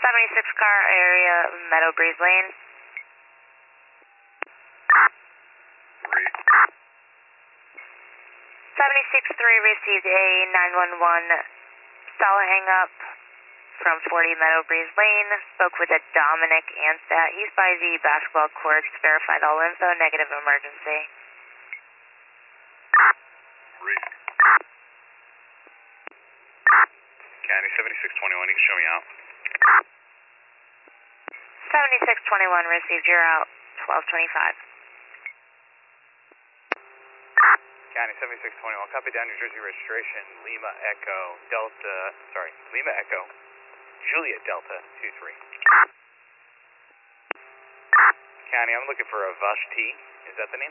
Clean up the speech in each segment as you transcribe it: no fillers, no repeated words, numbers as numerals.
76 car area, Meadow Breeze Lane. 76-3 received a 911 cell hang up from 40 Meadow Breeze Lane. Spoke with a Dominic Anstat. He's by the basketball courts. Verified all info. Negative emergency. County 7621, you can show me out. 7621 received. You're out. 1225. County 7621, copy down New Jersey registration, Lima Echo Juliet Delta 23. County, I'm looking for a Vashti. Is that the name?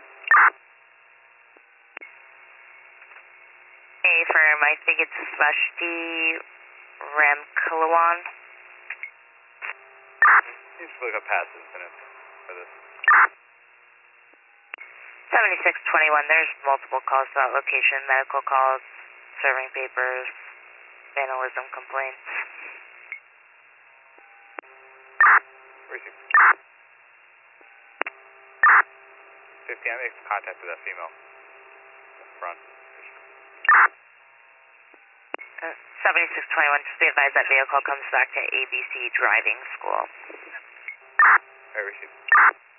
A firm, I think it's Vashti Ramkalawan. Just look up past incidents for this. 7621, there's multiple calls to that location, medical calls, serving papers, vandalism complaints. Receive. 50, I make contact with that female. In front. 7621, just be advised that vehicle comes back to ABC Driving School. I receive.